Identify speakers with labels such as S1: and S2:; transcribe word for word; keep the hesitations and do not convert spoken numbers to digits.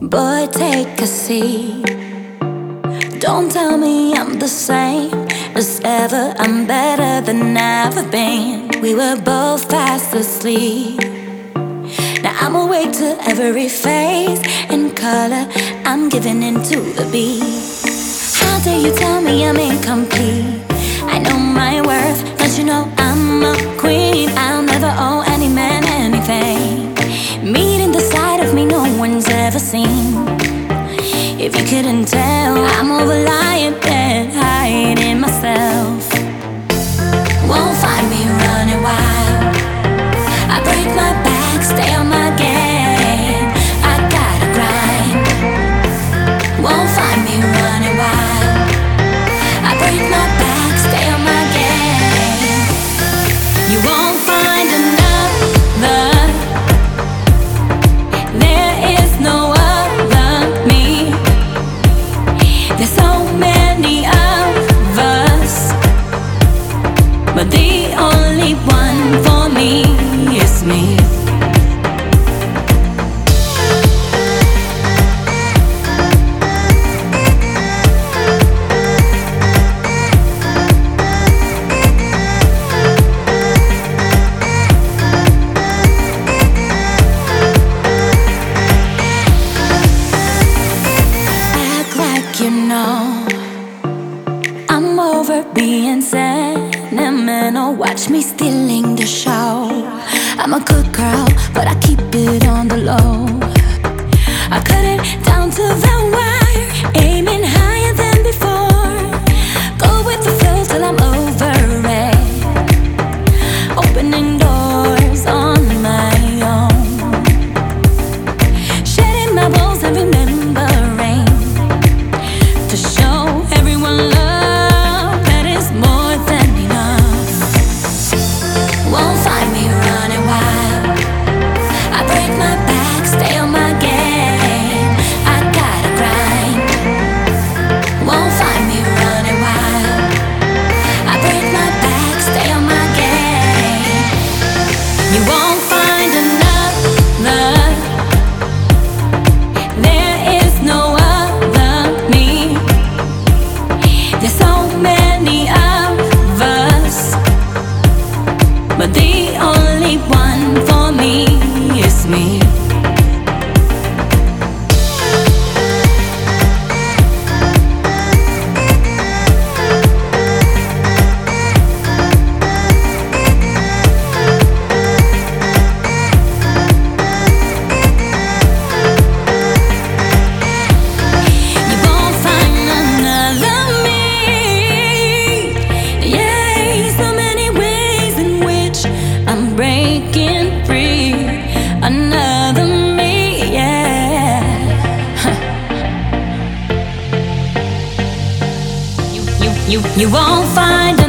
S1: Boy, take a seat. Don't tell me I'm the same as ever. I'm better than I've been. We were both fast asleep. Now I'm awake to every phase and color. I'm giving into the beat. How dare you tell me I'm incomplete? I know my worth, don't you know I'm a queen? I'll never owe any man anything. Meeting the side of me no one's ever seen. If you couldn't tell, I'm more reliant than hiding myself. Won't find me running wild. I break my back, stay on my game. I gotta grind. Won't find me running wild. I break my back, stay on my game. You won't find another. There is no other me. There's so many of us, but the only one for me is me. You know, I'm over being sentimental. Watch me stealing the show. I'm a good girl, but I keep it on the low. I cut it down to the wire, aiming higher than before. Go with the flow till I'm over it, opening doors on my own, shedding my woes and remembering to show everyone love that is more than enough. Won't find me running wild. I break my back, stay on my game. I gotta grind. Won't find me running wild. I break my back, stay on my game. You won't find another. There is no other me. There's so many of us, but the only one for me is me. You won't find another me. Yeah, so many ways in which I'm breaking free. Another me, yeah. You, you, you, you won't find